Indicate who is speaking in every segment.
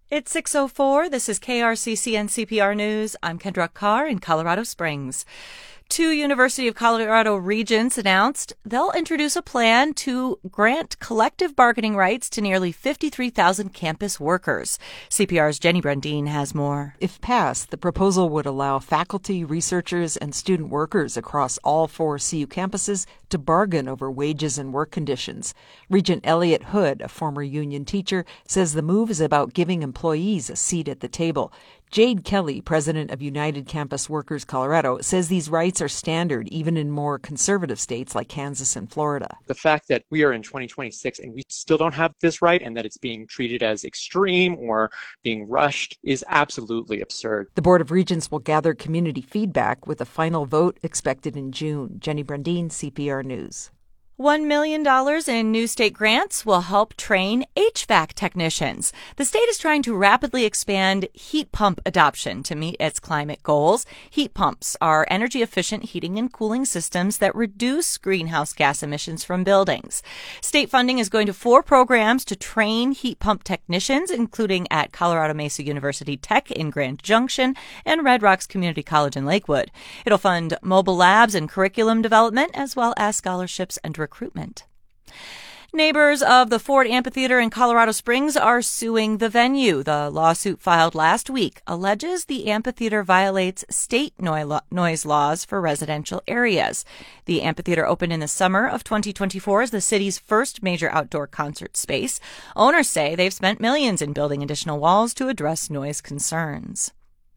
Speaker 1: It's 6:04. This is KRCC and CPR News. I'm Kendra Carr in Colorado Springs. Two University of Colorado regents announced they'll introduce a plan to grant collective bargaining rights to nearly 53,000 campus workers. CPR's Jenny Brundin has more.
Speaker 2: If passed, the proposal would allow faculty, researchers, and student workers across all four CU campuses to bargain over wages and work conditions. Regent Elliot Hood, a former union teacher, says the move is about giving employees a seat at the table. Jade Kelly, president of United Campus Workers Colorado, says these rights are standard even in more conservative states like Kansas and Florida.
Speaker 3: The fact that we are in 2026 and we still don't have this right and that it's being treated as extreme or being rushed is absolutely absurd.
Speaker 2: The Board of Regents will gather community feedback with a final vote expected in June. Jenny Brundin, CPR News.
Speaker 1: $1 million in new state grants will help train HVAC technicians. The state is trying to rapidly expand heat pump adoption to meet its climate goals. Heat pumps are energy-efficient heating and cooling systems that reduce greenhouse gas emissions from buildings. State funding is going to 4 programs to train heat pump technicians, including at Colorado Mesa University Tech in Grand Junction and Red Rocks Community College in Lakewood. It'll fund mobile labs and curriculum development, as well as scholarships and recruitment. Neighbors of the Ford Amphitheater in Colorado Springs are suing the venue. The lawsuit filed last week alleges the amphitheater violates state noise laws for residential areas. The amphitheater opened in the summer of 2024 as the city's first major outdoor concert space. Owners say they've spent millions in building additional walls to address noise concerns.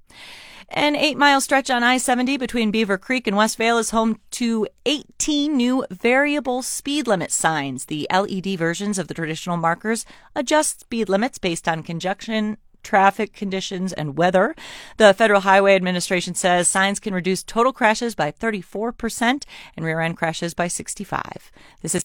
Speaker 1: An 8-mile stretch on I-70 between Beaver Creek and Westvale is home to 18 new variable speed limit signs. The LED versions of the traditional markers adjust speed limits based on conjunction, traffic conditions, and weather. The Federal Highway Administration says signs can reduce total crashes by 34% and rear-end crashes by 65%. This is